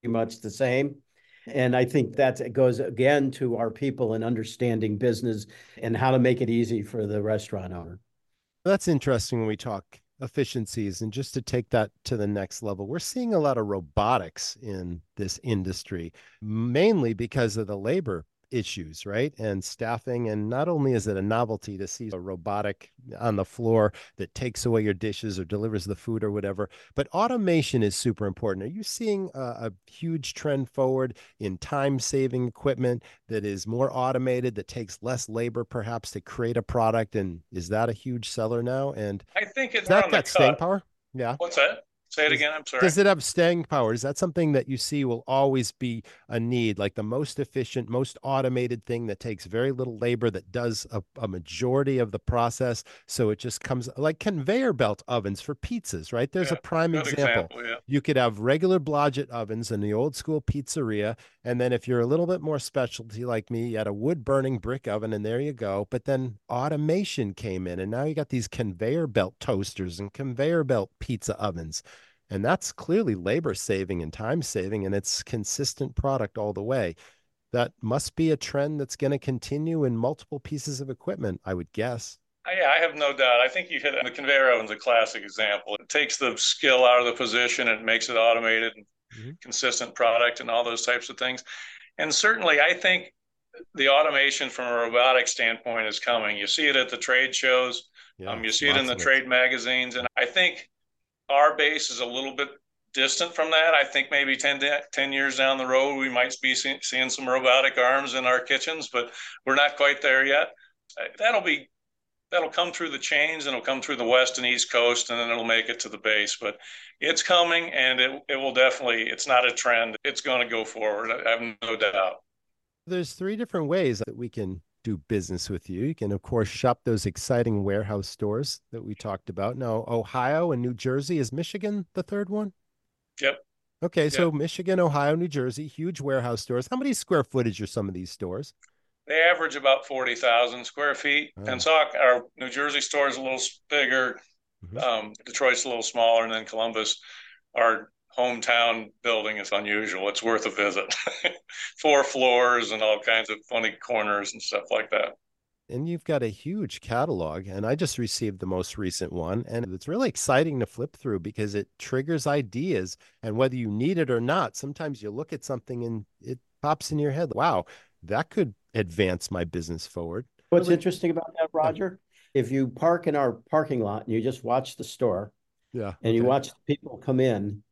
much the same. And I think that it goes again to our people and understanding business and how to make it easy for the restaurant owner. That's interesting when we talk efficiencies. And just to take that to the next level, we're seeing a lot of robotics in this industry, mainly because of the labor issues, right? And staffing. And not only is it a novelty to see a robotic on the floor that takes away your dishes or delivers the food or whatever, but automation is super important. Are you seeing a, a huge trend forward in time-saving equipment that is more automated, that takes less labor perhaps to create a product? And is that a huge seller now? And I think it's that on the got staying cut. power? Yeah. What's that? Say it again. I'm sorry. Does it have staying power? Is that something that you see will always be a need, like the most efficient, most automated thing that takes very little labor, that does a, a majority of the process? So it just comes like conveyor belt ovens for pizzas, right? There's Yeah, a prime good example. example, yeah. You could have regular Blodgett ovens in the old school pizzeria. And then if you're a little bit more specialty like me, you had a wood burning brick oven and there you go. But then automation came in and now you got these conveyor belt toasters and conveyor belt pizza ovens. And that's clearly labor saving and time saving, and it's consistent product all the way. That must be a trend that's going to continue in multiple pieces of equipment, I would guess. Yeah, I have no doubt. I think you hit it. The conveyor oven's a classic example. It takes the skill out of the position and makes it automated and mm-hmm. consistent product and all those types of things. And certainly, I think the automation from a robotic standpoint is coming. You see it at the trade shows. Yeah, um, you see it in the trade magazines. And I think our base is a little bit distant from that. I think maybe ten, ten years down the road, we might be see, seeing some robotic arms in our kitchens, but we're not quite there yet. That'll be, that'll come through the chains and it'll come through the West and East Coast, and then it'll make it to the base, but it's coming and it, it will definitely, it's not a trend. It's going to go forward. I have no doubt. There's three different ways that we can do business with you. You can, of course, shop those exciting warehouse stores that we talked about. Now, Ohio and New Jersey. Is Michigan the third one? Yep. Okay, yep. So Michigan, Ohio, New Jersey, huge warehouse stores. How many square footage are some of these stores? They average about forty thousand square feet. Oh. Pensacola, our New Jersey store is a little bigger. Mm-hmm. Um, Detroit's a little smaller, and then Columbus, our hometown building, is unusual. It's worth a visit. Four floors and all kinds of funny corners and stuff like that. And you've got a huge catalog, and I just received the most recent one, and it's really exciting to flip through because it triggers ideas, and whether you need it or not, sometimes you look at something and it pops in your head, wow, that could advance my business forward. What's really interesting about that, Roger, if you park in our parking lot and you just watch the store, yeah, and okay. you watch people come in,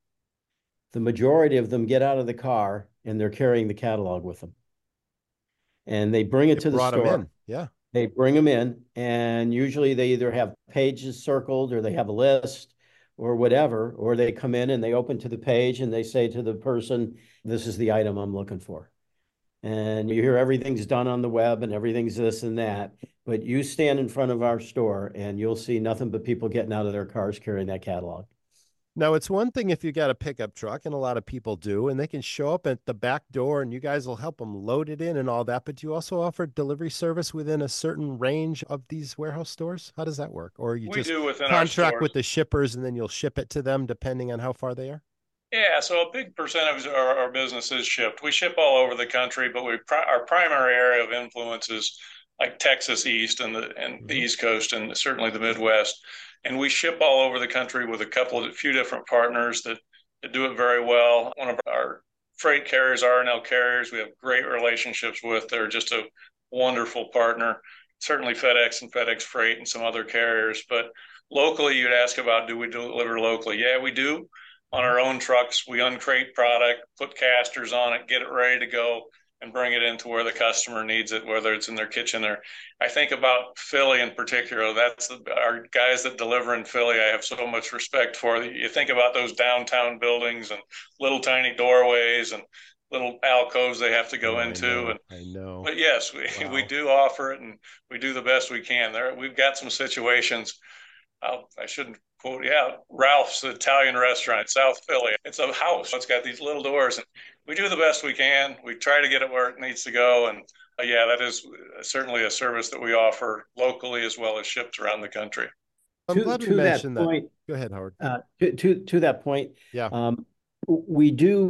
the majority of them get out of the car and they're carrying the catalog with them. And they bring it they to the store. Them in. Yeah. They bring them in, and usually they either have pages circled or they have a list or whatever, or they come in and they open to the page and they say to the person, this is the item I'm looking for. And you hear everything's done on the web and everything's this and that, but you stand in front of our store and you'll see nothing but people getting out of their cars carrying that catalog. Now, it's one thing if you got a pickup truck, and a lot of people do, and they can show up at the back door and you guys will help them load it in and all that. But do you also offer delivery service within a certain range of these warehouse stores? How does that work? Or you we just do within contract our with the shippers and then you'll ship it to them depending on how far they are? Yeah, so a big percentage of our, our business is shipped. We ship all over the country, but we our primary area of influence is like Texas East and the and mm-hmm. the East Coast and certainly the Midwest. And we ship all over the country with a couple of a few different partners that, that do it very well. One of our freight carriers, R and L carriers, we have great relationships with. They're just a wonderful partner. Certainly FedEx and FedEx Freight and some other carriers. But locally, you'd ask about, do we deliver locally? Yeah, we do. On our own trucks, we uncrate product, put casters on it, get it ready to go, and bring it into where the customer needs it, whether it's in their kitchen or I think about Philly in particular. That's the, our guys that deliver in Philly. I have so much respect for. You think about those downtown buildings and little tiny doorways and little alcoves they have to go oh, into. I know, and I know. But yes, we, wow. we do offer it and we do the best we can. There, we've got some situations. I'll, I shouldn't quote, yeah, Ralph's Italian restaurant, South Philly. It's a house. It's got these little doors, and we do the best we can. We try to get it where it needs to go, and uh, yeah, that is certainly a service that we offer locally as well as shipped around the country. I'm to, glad to you mentioned that point, that. Go ahead, Howard. Uh, to, to to that point, yeah, um, we do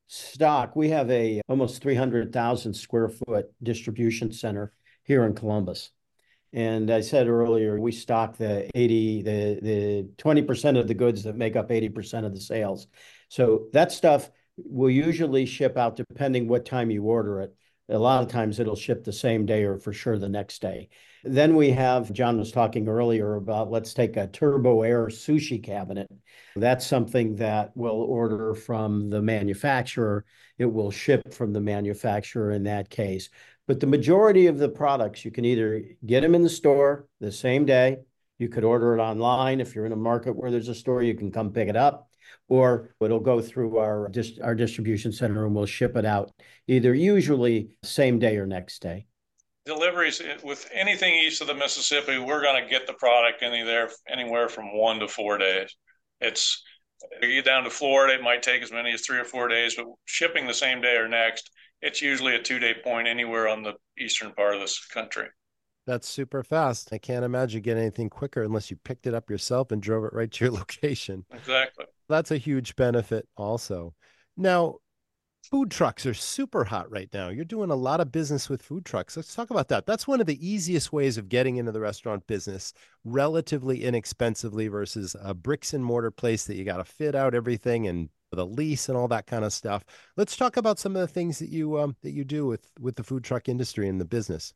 stock, we have a almost three hundred thousand square foot distribution center here in Columbus. And I said earlier, we stock the eighty, the the twenty percent of the goods that make up eighty percent of the sales. So that stuff will usually ship out depending what time you order it. A lot of times it'll ship the same day or for sure the next day. Then we have, John was talking earlier about, let's take a Turbo Air sushi cabinet. That's something that we'll order from the manufacturer. It will ship from the manufacturer in that case. But the majority of the products, you can either get them in the store the same day. You could order it online. If you're in a market where there's a store, you can come pick it up, or it'll go through our, our distribution center and we'll ship it out either usually same day or next day. Deliveries with anything east of the Mississippi, we're going to get the product in there anywhere from one to four days. It's, you get down to Florida, it might take as many as three or four days, but shipping the same day or next, it's usually a two-day point anywhere on the eastern part of this country. That's super fast. I can't imagine getting anything quicker unless you picked it up yourself and drove it right to your location. Exactly. That's a huge benefit also. Now, food trucks are super hot right now. You're doing a lot of business with food trucks. Let's talk about that. That's one of the easiest ways of getting into the restaurant business, relatively inexpensively versus a bricks and mortar place that you got to fit out everything and the lease and all that kind of stuff. Let's talk about some of the things that you um, that you do with with the food truck industry and the business.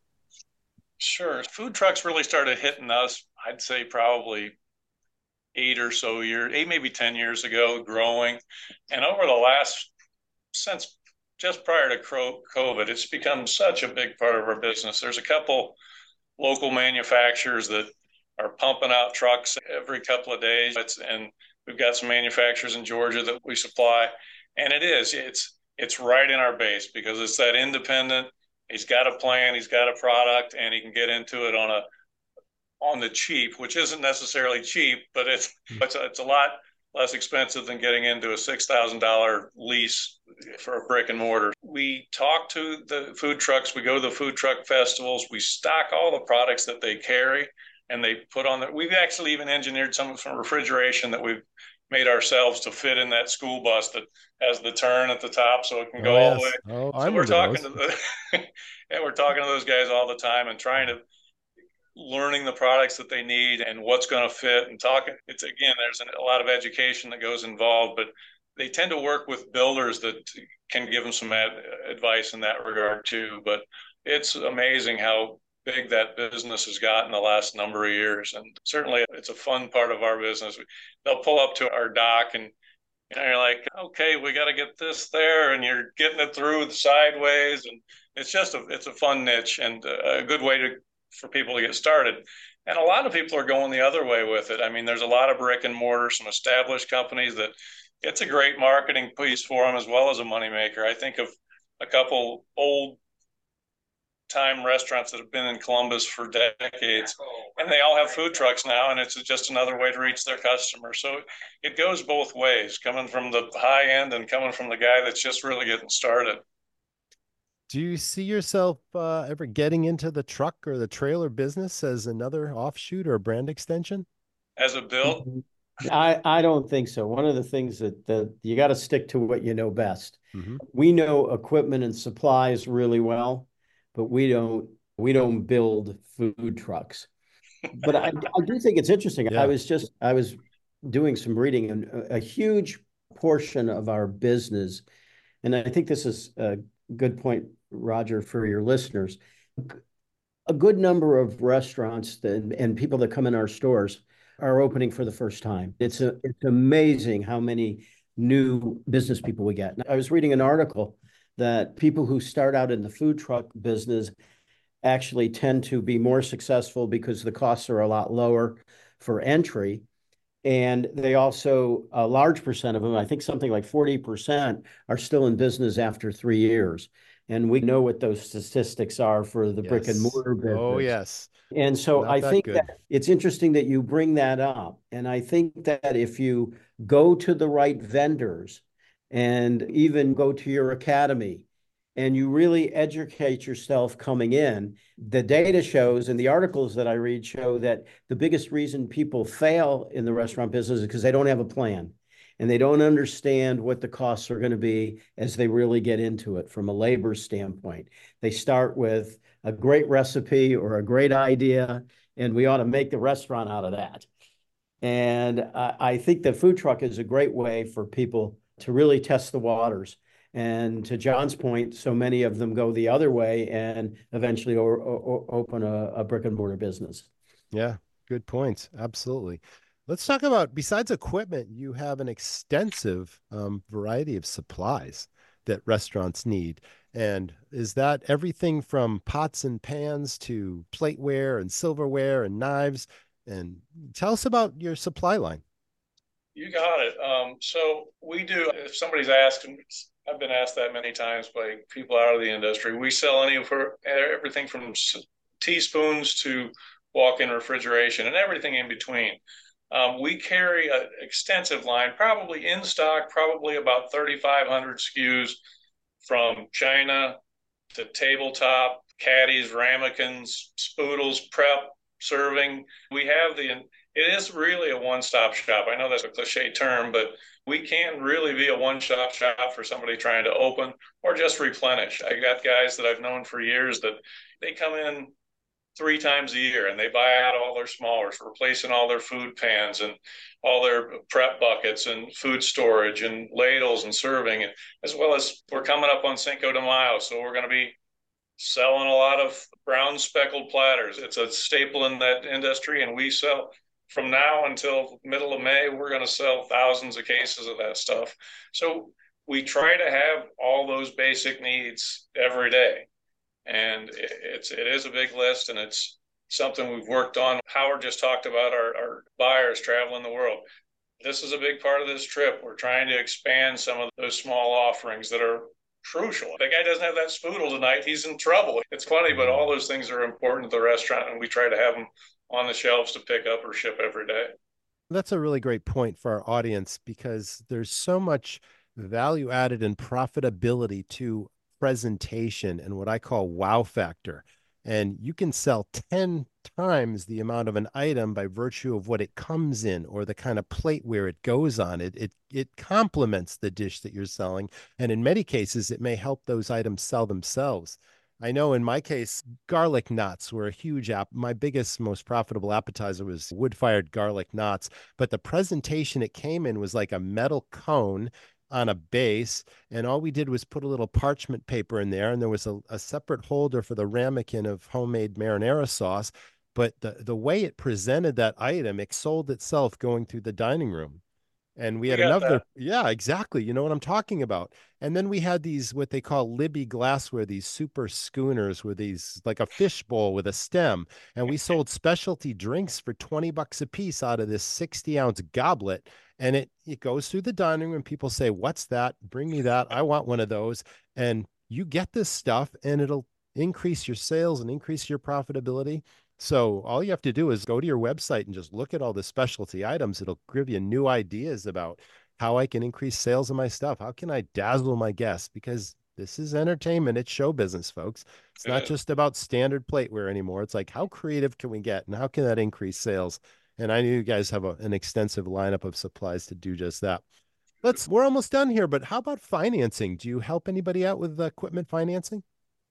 Sure. Food trucks really started hitting us, I'd say probably eight or so years, eight, maybe ten years ago, growing. And over the last, since just prior to COVID, it's become such a big part of our business. There's a couple local manufacturers that are pumping out trucks every couple of days. It's, and we've got some manufacturers in Georgia that we supply. And it is, it's, it's right in our base because it's that independent. He's got a plan, he's got a product, and he can get into it on a on the cheap, which isn't necessarily cheap, but it's it's a, it's a lot less expensive than getting into a six thousand dollars lease for a brick and mortar. We talk to the food trucks, we go to the food truck festivals, we stock all the products that they carry, and they put on there. We've actually even engineered some from refrigeration that we've made ourselves to fit in that school bus that has the turn at the top so it can go oh, all yes. the way. Oh, so I'm we're talking those. to the yeah, we're talking to those guys all the time and trying to learning the products that they need and what's going to fit and talking. It's again, there's a lot of education that goes involved, but they tend to work with builders that can give them some ad- advice in that regard too. But it's amazing how big that business has gotten the last number of years. And certainly it's a fun part of our business. They'll pull up to our dock and you know, you're like, okay, we got to get this there. And you're getting it through the sideways. And it's just a, it's a fun niche and a good way to, for people to get started. And a lot of people are going the other way with it. I mean, there's a lot of brick and mortar, some established companies that it's a great marketing piece for them as well as a moneymaker. I think of a couple old time restaurants that have been in Columbus for decades, and they all have food trucks now, and it's just another way to reach their customers. So it goes both ways, coming from the high end and coming from the guy that's just really getting started. Do you see yourself uh, ever getting into the truck or the trailer business as another offshoot or a brand extension? As a build? I, I don't think so. One of the things that, that you got to stick to what you know best. Mm-hmm. We know equipment and supplies really well, but we don't we don't build food trucks. But I, I do think it's interesting. Yeah. I was just I was doing some reading, and a, a huge portion of our business, and I think this is a good point, Roger, for your listeners. A good number of restaurants that, and people that come in our stores are opening for the first time. It's a, it's amazing how many new business people we get. I was reading an article that people who start out in the food truck business actually tend to be more successful because the costs are a lot lower for entry. And they also, a large percent of them, I think something like forty percent, are still in business after three years. And we know what those statistics are for the yes. brick and mortar business. Oh, yes. And so Not I that think good. that it's interesting that you bring that up. And I think that if you go to the right vendors and even go to your academy and you really educate yourself coming in, the data shows and the articles that I read show that the biggest reason people fail in the restaurant business is because they don't have a plan. and they don't understand what the costs are going to be as they really get into it from a labor standpoint. They start with a great recipe or a great idea, and we ought to make the restaurant out of that. And I, I think the food truck is a great way for people to really test the waters. And to John's point, so many of them go the other way and eventually o- o- open a, a brick and mortar business. Yeah, good points. Absolutely. Let's talk about, besides equipment, you have an extensive um, variety of supplies that restaurants need. And is that everything from pots and pans to plateware and silverware and knives? And tell us about your supply line. You got it. Um, so we do, if somebody's asked, I've been asked that many times by people out of the industry, we sell any for everything from teaspoons to walk-in refrigeration and everything in between. Um, we carry an extensive line, probably in stock, probably about thirty-five hundred S K Us, from china to tabletop, caddies, ramekins, spoodles, prep, serving. We have the, it is really a one-stop shop. I know that's a cliche term, but we can really be a one-stop shop for somebody trying to open or just replenish. I got guys that I've known for years that they come in three times a year and they buy out all their smallers, replacing all their food pans and all their prep buckets and food storage and ladles and serving, as well as we're coming up on Cinco de Mayo. So we're going to be selling a lot of brown speckled platters. It's a staple in that industry, and we sell from now until middle of May, we're going to sell thousands of cases of that stuff. So we try to have all those basic needs every day. And it's, it is a big list, and it's something we've worked on. Howard just talked about our, our buyers traveling the world. This is a big part of this trip. We're trying to expand some of those small offerings that are crucial. If the guy doesn't have that spoodle tonight, he's in trouble. It's funny, but all those things are important to the restaurant, and we try to have them on the shelves to pick up or ship every day. That's a really great point for our audience, because there's so much value added and profitability to presentation and what I call wow factor. And you can sell ten times the amount of an item by virtue of what it comes in or the kind of plateware it goes on. It, it, it complements the dish that you're selling. And in many cases, it may help those items sell themselves. I know in my case, garlic knots were a huge app. My biggest, most profitable appetizer was wood-fired garlic knots, but the presentation it came in was like a metal cone on a base, and all we did was put a little parchment paper in there, and there was a, a separate holder for the ramekin of homemade marinara sauce. But the, the way it presented that item, it sold itself going through the dining room. And we had another, that. yeah, exactly. You know what I'm talking about. And then we had these, what they call Libby glassware, these super schooners with these, like a fish bowl with a stem. And we sold specialty drinks for twenty bucks a piece out of this sixty ounce goblet. And it, it goes through the dining room. People say, what's that? Bring me that. I want one of those. And you get this stuff, and it'll increase your sales and increase your profitability. So all you have to do is go to your website and just look at all the specialty items. It'll give you new ideas about how I can increase sales of my stuff. How can I dazzle my guests? Because this is entertainment. It's show business, folks. It's not just about standard plateware anymore. It's like, how creative can we get, and how can that increase sales? And I know you guys have a, an extensive lineup of supplies to do just that. Let's, we're almost done here, but how about financing? Do you help anybody out with equipment financing?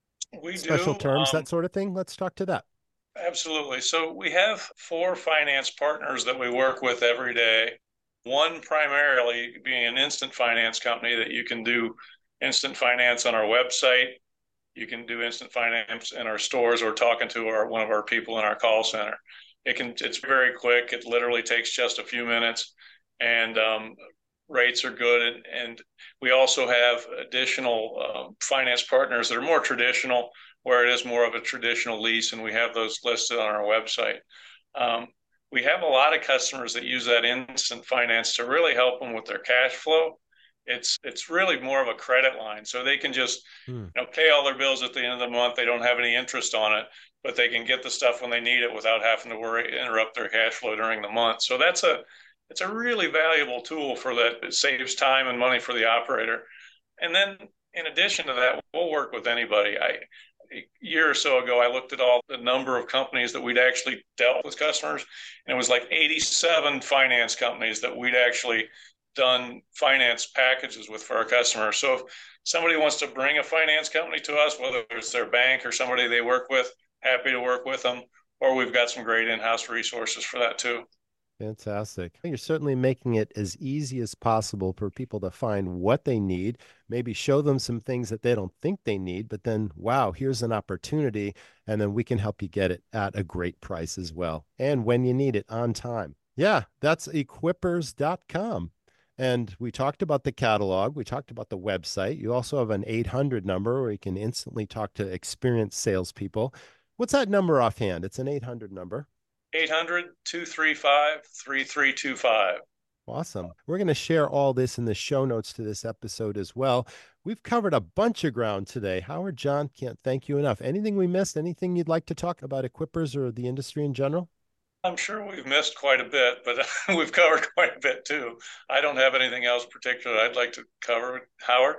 We Special do. terms, um, that sort of thing. Let's talk to that. Absolutely. So we have four finance partners that we work with every day. One primarily being an instant finance company that you can do instant finance on our website. You can do instant finance in our stores or talking to our one of our people in our call center. It can. It's very quick. It literally takes just a few minutes, and um, rates are good. And, and we also have additional um, finance partners that are more traditional, where it is more of a traditional lease, and we have those listed on our website. Um, we have a lot of customers that use that instant finance to really help them with their cash flow. It's it's really more of a credit line, so they can just hmm. you know pay all their bills at the end of the month. They don't have any interest on it, but they can get the stuff when they need it without having to worry interrupt their cash flow during the month. So that's a it's a really valuable tool for that. It saves time and money for the operator. And then in addition to that, we'll work with anybody. I A year or so ago, I looked at all the number of companies that we'd actually dealt with customers, and it was like eighty-seven finance companies that we'd actually done finance packages with for our customers. So if somebody wants to bring a finance company to us, whether it's their bank or somebody they work with, happy to work with them, or we've got some great in-house resources for that too. Fantastic. You're certainly making it as easy as possible for people to find what they need, maybe show them some things that they don't think they need, but then, wow, here's an opportunity, and then we can help you get it at a great price as well, and when you need it, on time. Yeah, that's equippers dot com. And we talked about the catalog. We talked about the website. You also have an eight hundred number where you can instantly talk to experienced salespeople. What's that number offhand? It's an eight hundred number. eight hundred, two three five, three three two five. Awesome. We're going to share all this in the show notes to this episode as well. We've covered a bunch of ground today. Howard, John, can't thank you enough. Anything we missed? Anything you'd like to talk about Equippers or the industry in general? I'm sure we've missed quite a bit, but we've covered quite a bit too. I don't have anything else particular I'd like to cover. Howard?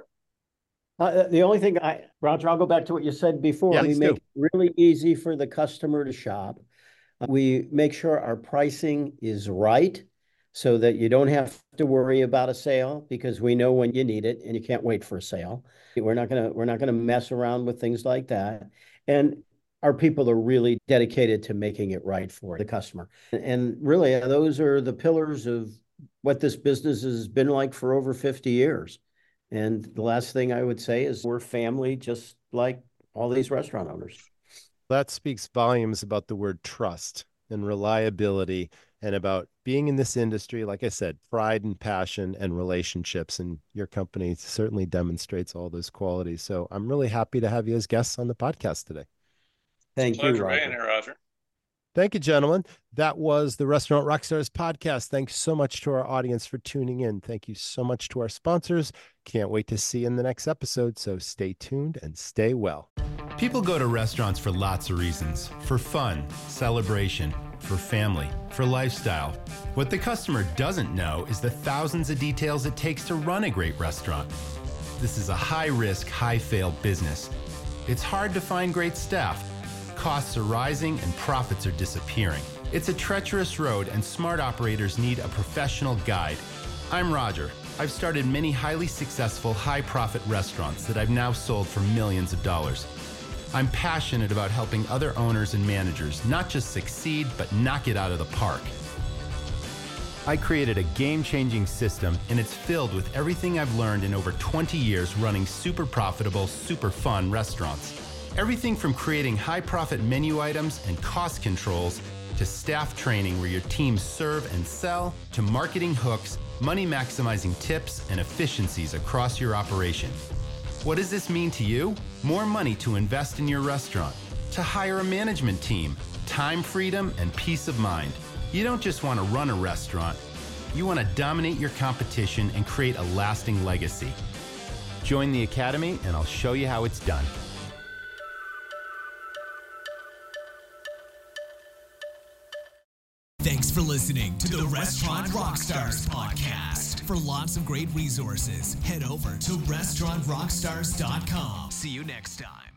Uh, the only thing I, Roger, I'll go back to what you said before. Yeah, we let's make do. it really easy for the customer to shop. We make sure our pricing is right so that you don't have to worry about a sale, because we know when you need it and you can't wait for a sale. We're not gonna we're not gonna mess around with things like that. And our people are really dedicated to making it right for the customer. And really, those are the pillars of what this business has been like for over fifty years. And the last thing I would say is we're family, just like all these restaurant owners. That speaks volumes about the word trust and reliability, and about being in this industry, like I said, pride and passion and relationships. And your company certainly demonstrates all those qualities. So I'm really happy to have you as guests on the podcast today. Thank you, Pleasure Roger. being here, Roger. Thank you, gentlemen. That was the Restaurant Rockstars podcast. Thanks so much to our audience for tuning in. Thank you so much to our sponsors. Can't wait to see you in the next episode. So stay tuned and stay well. People go to restaurants for lots of reasons. For fun, celebration, for family, for lifestyle. What the customer doesn't know is the thousands of details it takes to run a great restaurant. This is a high-risk, high-fail business. It's hard to find great staff. Costs are rising and profits are disappearing. It's a treacherous road, and smart operators need a professional guide. I'm Roger. I've started many highly successful, high-profit restaurants that I've now sold for millions of dollars. I'm passionate about helping other owners and managers not just succeed, but knock it out of the park. I created a game-changing system, and it's filled with everything I've learned in over twenty years running super profitable, super fun restaurants. Everything from creating high-profit menu items and cost controls, to staff training where your teams serve and sell, to marketing hooks, money-maximizing tips, and efficiencies across your operation. What does this mean to you? More money to invest in your restaurant, to hire a management team, time freedom, and peace of mind. You don't just want to run a restaurant. You want to dominate your competition and create a lasting legacy. Join the Academy and I'll show you how it's done. Thanks for listening to the Restaurant Rockstars podcast. For lots of great resources, head over to restaurant rockstars dot com. See you next time.